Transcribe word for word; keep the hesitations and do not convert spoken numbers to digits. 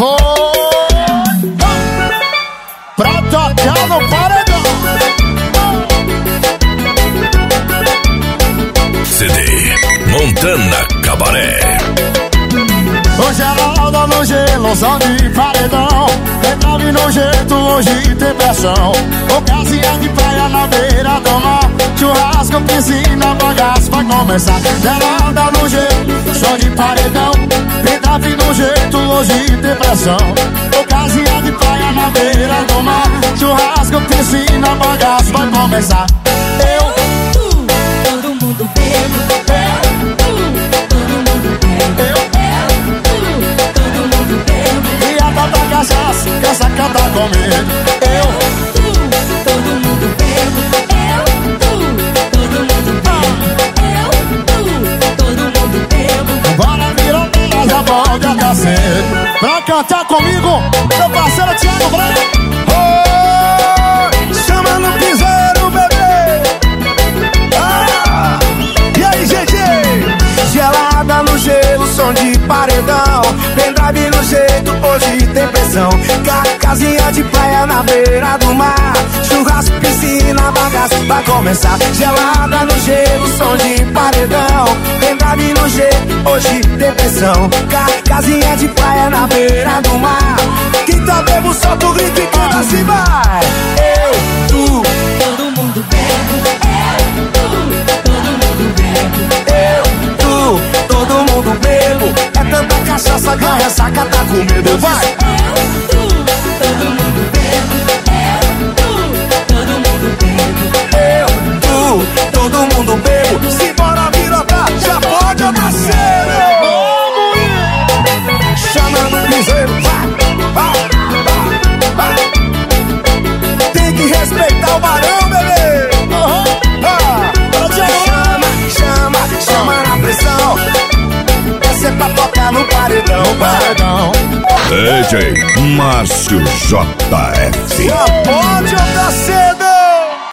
Oh, pra tocar no paredão. C D Montana Cabaré. O Geraldo no gelo, som de paredão. Retrave no jeito, hoje tem pressão. Ocasião de praia na beira do mar. Churrasco, piscina, bagaço vai começar. Geraldo no gelo, som de paredão. Retrave no jeito, hoje tem pressão. Ocasião de praia na beira do mar. Churrasco, piscina, bagaço vai começar. Eu, todo mundo bebo. Cachaça, essa canta comigo. Eu, tu, todo mundo bebo. Eu, tu, todo mundo bebo. Eu, tu, todo mundo bebo. Bora virar já pode até cedo. Pra cantar comigo, meu parceiro Thiago Branco. Oh, chama no piseiro, bebê. Ah, e aí, gente? Gelada no gelo, som de paredão. Pendrive no jeito, hoje tem pressão. Casinha de praia na beira do mar. Churrasco, piscina, bagaço vai começar. Gelada no gelo, som de paredão. Pendrive no jeito, hoje tem pressão. Casinha de praia na beira do mar. Quem tá bebo, solta o grito e canta assim vai. Eu, tu, todo mundo bebe. Eu, tu, todo mundo bebe. Eu, tu, todo mundo bebo. É tanta cachaça que a ressaca tá com medo. Vai! Eu, tu, todo mundo bebe. Eu, tu, todo mundo bebe. Eu, tu, todo mundo bebo. Simbora virotar, já pode nascer. Chama no piseiro, vai, vai, vai, vai. Tem que respeitar o barão, bebê. Uhum. Ah, chama, chama, chama na pressão. Essa é pra tocar no paredão, No paredão. D J Márcio J F. já pode nascer.